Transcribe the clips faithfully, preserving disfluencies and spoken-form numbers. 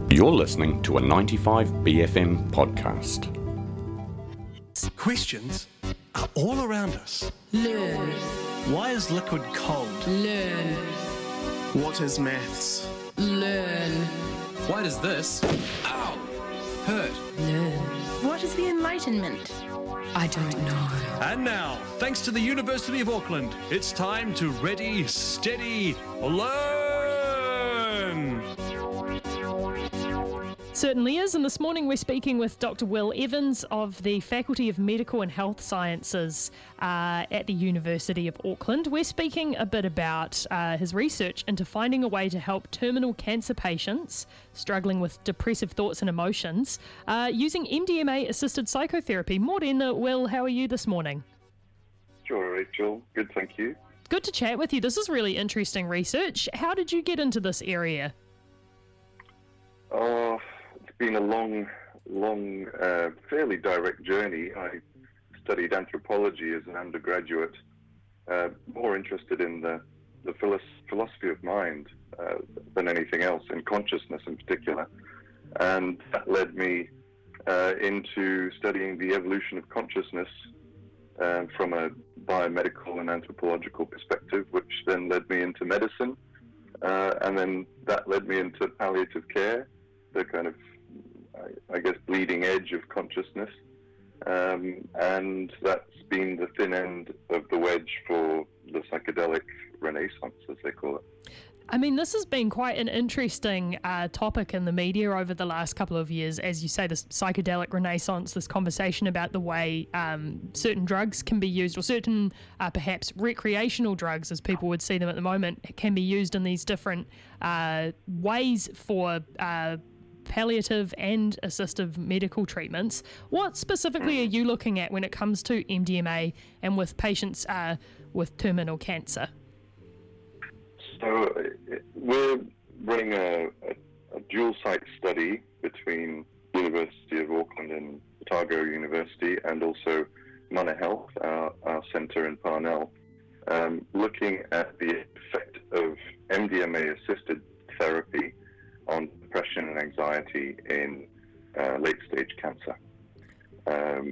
You're listening to a ninety-five B F M podcast. Questions are all around us. Learn. Why is liquid cold? Learn. What is maths? Learn. Why does this, ow, hurt? Learn. What is the Enlightenment? I don't know. And now, thanks to the University of Auckland, it's time to ready, steady, learn! Certainly is, and this morning we're speaking with Doctor Will Evans of the Faculty of Medical and Health Sciences uh, at the University of Auckland. We're speaking a bit about uh, his research into finding a way to help terminal cancer patients struggling with depressive thoughts and emotions uh, using M D M A-assisted psychotherapy. Morena, Will, how are you this morning? Sure, Rachel. Good, thank you. Good to chat with you. This is really interesting research. How did you get into this area? Oh, it's been a long, long, uh, fairly direct journey. I studied anthropology as an undergraduate, uh, more interested in the, the philos- philosophy of mind uh, than anything else, in consciousness in particular. And that led me uh, into studying the evolution of consciousness uh, from a biomedical and anthropological perspective, which then led me into medicine. Uh, and then that led me into palliative care, the kind of, I, I guess, bleeding edge of consciousness. Um, and that's been the thin end of the wedge for the psychedelic renaissance, as they call it. I mean, this has been quite an interesting uh, topic in the media over the last couple of years. As you say, this psychedelic renaissance, this conversation about the way um, certain drugs can be used, or certain uh, perhaps recreational drugs, as people would see them at the moment, can be used in these different uh, ways for uh, palliative and assistive medical treatments. What specifically are you looking at when it comes to M D M A and with patients uh, with terminal cancer? So uh, we're running a, a, a dual-site study between University of Auckland and Otago University, and also Mana Health, our, our centre in Parnell, um, looking at the effect of M D M A-assisted therapy on depression and anxiety in uh, late-stage cancer. Um,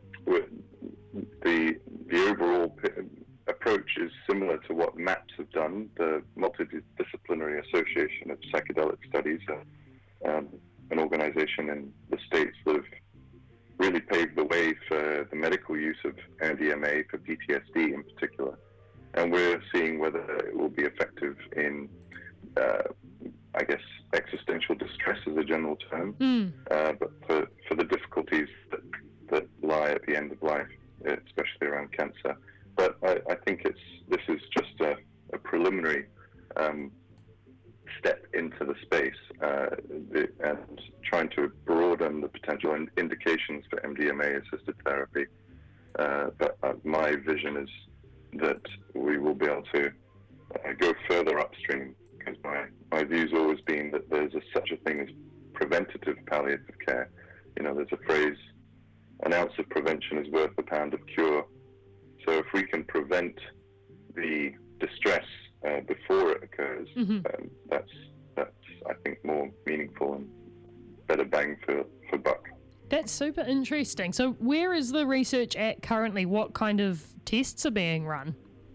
the the overall p- approach is similar to what MAPS have done, the Multidisciplinary Association of Psychedelic Studies, uh, um, an organization in the States that have really paved the way for the medical use of M D M A for P T S D in particular. And we're seeing whether it will be effective in, uh, I guess, existential distress is a general term, mm. uh, but for, for the difficulties that, that lie at the end of life, especially around cancer. But I, I think it's this is just a, a preliminary um, step into the space uh, the, and trying to broaden the potential in, indications for M D M A-assisted therapy. Uh, but uh, my vision is that we will be able to uh, go further upstream, because my, my view's always been that there's a, such a thing as preventative palliative care. You know, there's a phrase, an ounce of prevention is worth a pound of cure. So if we can prevent the distress uh, before it occurs, mm-hmm. um, that's, that's, I think, more meaningful and better bang for, for buck. That's super interesting. So where is the research at currently? What kind of tests are being run?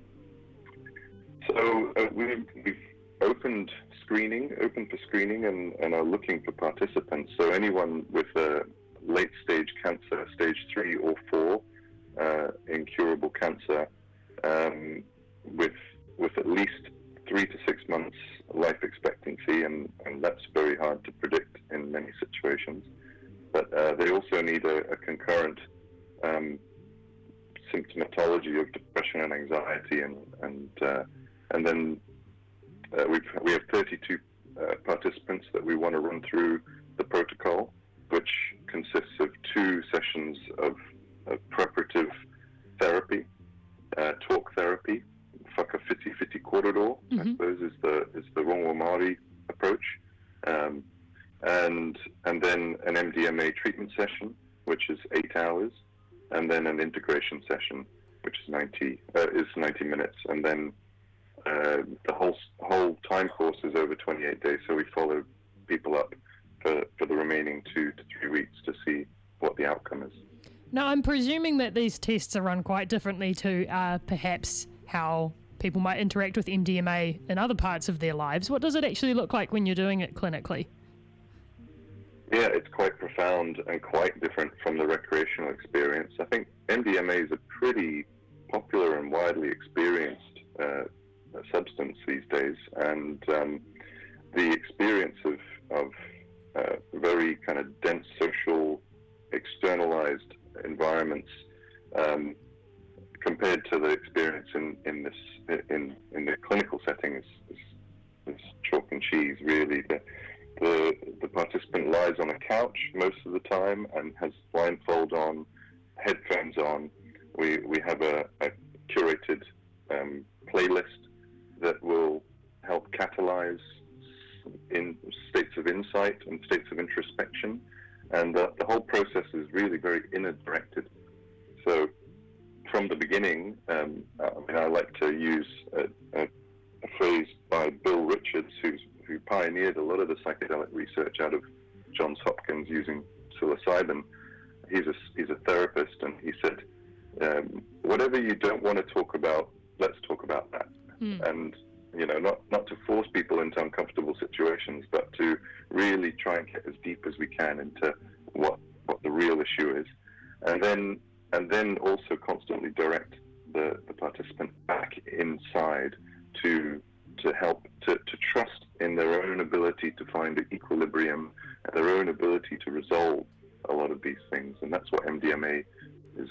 So uh, we've, we've opened screening, open for screening, and, and are looking for participants. So anyone with a late-stage cancer, stage three or four, uh, incurable cancer, um, with with at least three to six months life expectancy, and, and that's very hard to predict in many situations. But uh, they also need a, a concurrent um, symptomatology of depression and anxiety, and and uh, and then uh, we we have thirty-two uh, participants that we want to run through the protocol, which consists of two sessions of, of preparative therapy, uh, talk therapy, whakawhiti whiti kororo, mm-hmm. I suppose is the is the Rongo Māori approach. Um, and and then an M D M A treatment session, which is eight hours, and then an integration session, which is ninety uh, is ninety minutes, and then uh, the whole whole time course is over twenty-eight days. So we follow people up for, for the remaining two to three weeks to see what the outcome is. Now, I'm presuming that these tests are run quite differently to uh, perhaps how people might interact with M D M A in other parts of their lives. What does it actually look like when you're doing it clinically? Yeah, it's quite profound and quite different from the recreational experience. I think M D M A is a pretty popular and widely experienced uh, substance these days, and um, the experience of, of uh, very kind of dense social, externalized environments um, compared to the experience in, in this in in the clinical setting is, is, is chalk and cheese, really. The, the the participant lies on a couch most of the time and has blindfold on, headphones on. We we have a, a curated um, playlist that will help catalyze in states of insight and states of introspection, and uh, the whole process is really very inner directed. So from the beginning, um, I mean, I like to use a, a, a phrase by Bill Richards, who's, who pioneered a lot of the psychedelic research out of Johns Hopkins using psilocybin. He's a, he's a therapist, and he said, um, whatever you don't want to talk about, let's talk about that. Mm. And, you know, not, not to force people into uncomfortable situations, but to really try and get as deep as we can into what, what the real issue is. And then and then also constantly direct the, the participant back inside to to help to, to trust in their own ability to find an equilibrium, and their own ability to resolve a lot of these things. And that's what M D M A is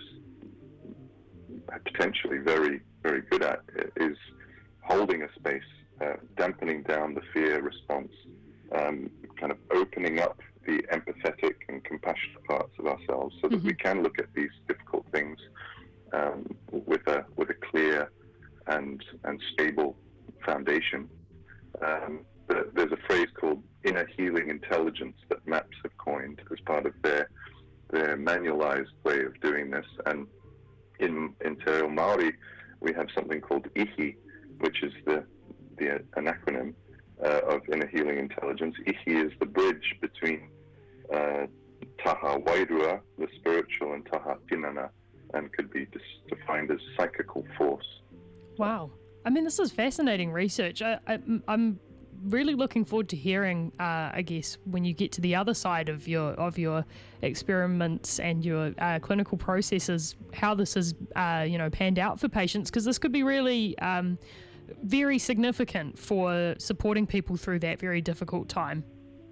potentially very, very good at, is holding a space, uh, dampening down the fear response, um, kind of opening up the empathetic and compassionate parts of ourselves, so that mm-hmm. we can look at these difficult things um, with a with a clear and and stable foundation. Um, there's a phrase called inner healing intelligence that MAPS have coined as part of their their manualized way of doing this. And in in Te Reo Māori, we have something called Ihi, which is the the an acronym Uh, of inner healing intelligence. Ihi is the bridge between uh, taha wairua, the spiritual, and taha tinana, and could be dis- defined as psychical force. Wow. I mean, this is fascinating research. I, I, I'm really looking forward to hearing, uh, I guess, when you get to the other side of your of your experiments and your uh, clinical processes, how this is, uh, you know, panned out for patients, because this could be really Um, very significant for supporting people through that very difficult time.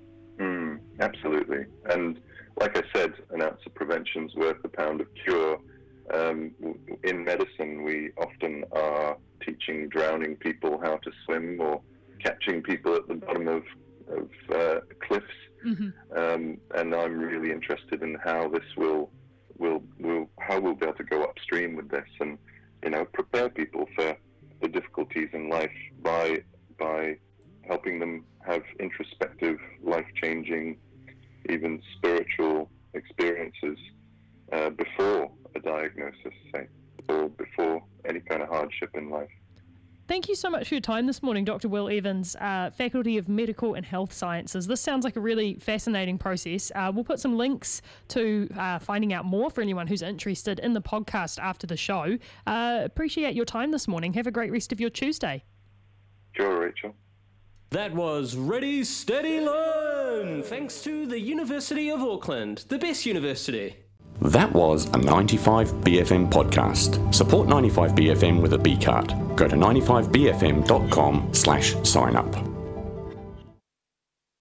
Mm, absolutely. And like I said, an ounce of prevention's worth a pound of cure. Um, in medicine, we often are teaching drowning people how to swim, or catching people at the bottom of, of uh, cliffs. Mm-hmm. Um, and I'm really interested in how this will, will, will, how we'll be able to go upstream with this, and, you know, prepare people for the difficulties in life by by helping them have introspective, life-changing, even spiritual experiences uh, before a diagnosis, say, or before any kind of hardship in life. Thank you so much for your time this morning, Doctor Will Evans, uh, Faculty of Medical and Health Sciences. This sounds like a really fascinating process. Uh, we'll put some links to uh, finding out more for anyone who's interested in the podcast after the show. Uh, appreciate your time this morning. Have a great rest of your Tuesday. Sure, Rachel. That was Ready, Steady, Learn, thanks to the University of Auckland, the best university. That was a ninety-five B F M podcast. Support ninety-five B F M with a B card. Go to ninety-five B F M dot com slash sign up.